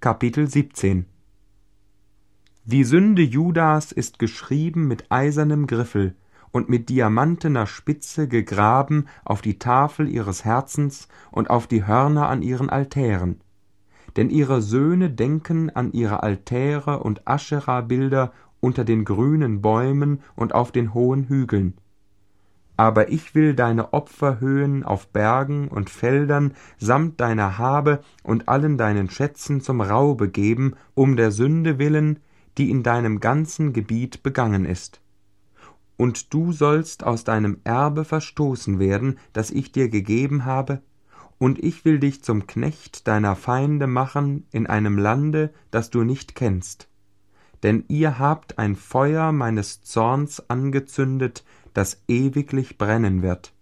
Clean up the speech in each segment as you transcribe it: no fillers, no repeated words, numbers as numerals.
Kapitel 17. Die Sünde Judas ist geschrieben mit eisernem Griffel und mit diamantener Spitze gegraben auf die Tafel ihres Herzens und auf die Hörner an ihren Altären. Denn ihre Söhne denken an ihre Altäre und Aschera-Bilder unter den grünen Bäumen und auf den hohen Hügeln. Aber ich will deine Opferhöhen auf Bergen und Feldern samt deiner Habe und allen deinen Schätzen zum Raube geben, um der Sünde willen, die in deinem ganzen Gebiet begangen ist. Und du sollst aus deinem Erbe verstoßen werden, das ich dir gegeben habe, und ich will dich zum Knecht deiner Feinde machen in einem Lande, das du nicht kennst. Denn ihr habt ein Feuer meines Zorns angezündet, das ewiglich brennen wird.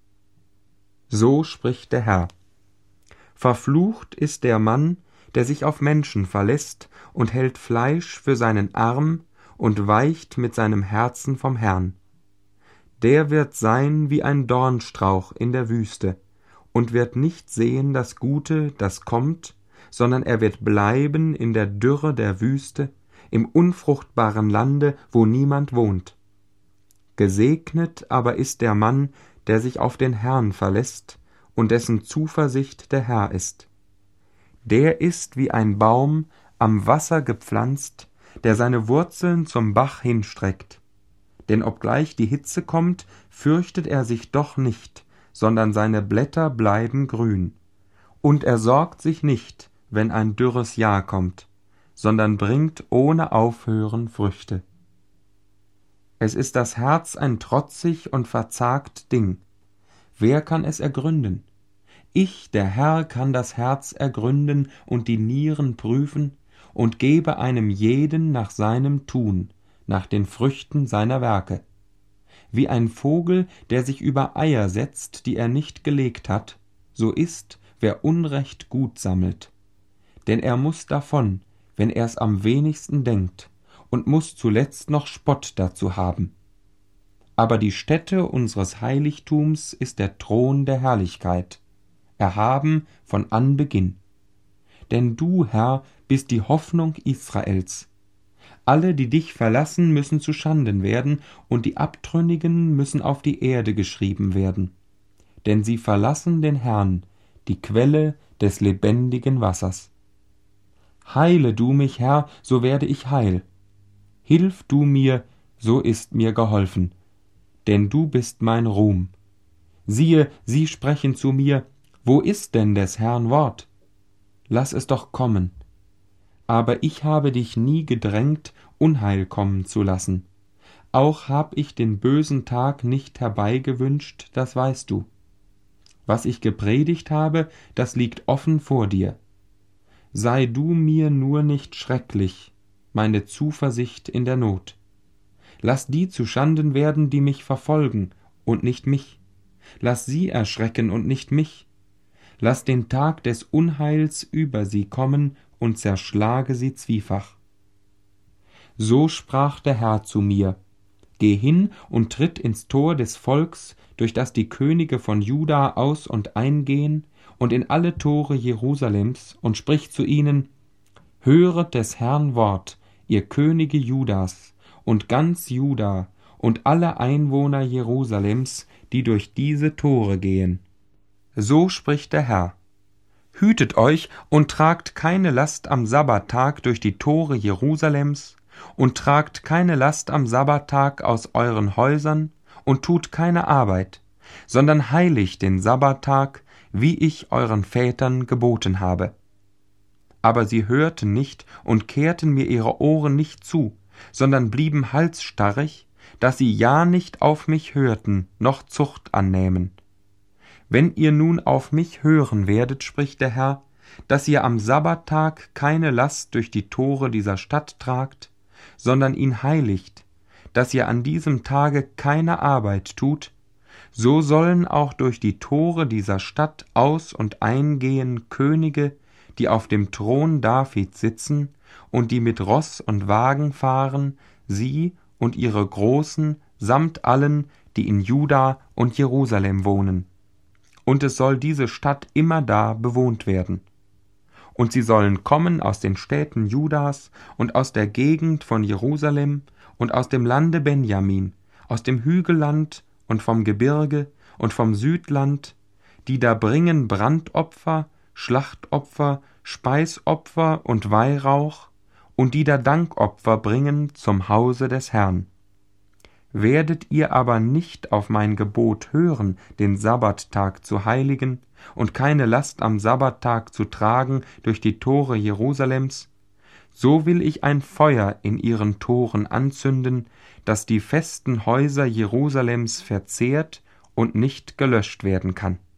So spricht der Herr. Verflucht ist der Mann, der sich auf Menschen verlässt und hält Fleisch für seinen Arm und weicht mit seinem Herzen vom Herrn. Der wird sein wie ein Dornstrauch in der Wüste und wird nicht sehen das Gute, das kommt, sondern er wird bleiben in der Dürre der Wüste, im unfruchtbaren Lande, wo niemand wohnt. Gesegnet aber ist der Mann, der sich auf den Herrn verlässt und dessen Zuversicht der Herr ist. Der ist wie ein Baum am Wasser gepflanzt, der seine Wurzeln zum Bach hinstreckt. Denn obgleich die Hitze kommt, fürchtet er sich doch nicht, sondern seine Blätter bleiben grün. Und er sorgt sich nicht, wenn ein dürres Jahr kommt, sondern bringt ohne Aufhören Früchte. Es ist das Herz ein trotzig und verzagt Ding. Wer kann es ergründen? Ich, der Herr, kann das Herz ergründen und die Nieren prüfen und gebe einem jeden nach seinem Tun, nach den Früchten seiner Werke. Wie ein Vogel, der sich über Eier setzt, die er nicht gelegt hat, so ist, wer Unrecht gut sammelt. Denn er muß davon, wenn er's am wenigsten denkt, und muß zuletzt noch Spott dazu haben. Aber die Stätte unseres Heiligtums ist der Thron der Herrlichkeit, erhaben von Anbeginn. Denn du, Herr, bist die Hoffnung Israels. Alle, die dich verlassen, müssen zu Schanden werden, und die Abtrünnigen müssen auf die Erde geschrieben werden. Denn sie verlassen den Herrn, die Quelle des lebendigen Wassers. Heile du mich, Herr, so werde ich heil. Hilf du mir, so ist mir geholfen, denn du bist mein Ruhm. Siehe, sie sprechen zu mir, wo ist denn des Herrn Wort? Lass es doch kommen. Aber ich habe dich nie gedrängt, Unheil kommen zu lassen. Auch hab ich den bösen Tag nicht herbeigewünscht, das weißt du. Was ich gepredigt habe, das liegt offen vor dir. Sei du mir nur nicht schrecklich, meine Zuversicht in der Not. Lass die zuschanden werden, die mich verfolgen, und nicht mich. Lass sie erschrecken und nicht mich. Lass den Tag des Unheils über sie kommen und zerschlage sie zwiefach. So sprach der Herr zu mir: Geh hin und tritt ins Tor des Volks, durch das die Könige von Juda aus und eingehen, und in alle Tore Jerusalems, und sprich zu ihnen: Höret des Herrn Wort, ihr Könige Judas und ganz Juda und alle Einwohner Jerusalems, die durch diese Tore gehen. So spricht der Herr: Hütet euch und tragt keine Last am Sabbattag durch die Tore Jerusalems und tragt keine Last am Sabbattag aus euren Häusern und tut keine Arbeit, sondern heiligt den Sabbattag, wie ich euren Vätern geboten habe. Aber sie hörten nicht und kehrten mir ihre Ohren nicht zu, sondern blieben halsstarrig, dass sie ja nicht auf mich hörten, noch Zucht annähmen. Wenn ihr nun auf mich hören werdet, spricht der Herr, dass ihr am Sabbattag keine Last durch die Tore dieser Stadt tragt, sondern ihn heiligt, dass ihr an diesem Tage keine Arbeit tut, so sollen auch durch die Tore dieser Stadt aus- und eingehen Könige, die auf dem Thron Davids sitzen und die mit Ross und Wagen fahren, sie und ihre Großen samt allen, die in Juda und Jerusalem wohnen. Und es soll diese Stadt immerdar bewohnt werden. Und sie sollen kommen aus den Städten Judas und aus der Gegend von Jerusalem und aus dem Lande Benjamin, aus dem Hügelland und vom Gebirge und vom Südland, die da bringen Brandopfer, Schlachtopfer, Speisopfer und Weihrauch, und die da Dankopfer bringen zum Hause des Herrn. Werdet ihr aber nicht auf mein Gebot hören, den Sabbattag zu heiligen und keine Last am Sabbattag zu tragen durch die Tore Jerusalems, so will ich ein Feuer in ihren Toren anzünden, das die festen Häuser Jerusalems verzehrt und nicht gelöscht werden kann.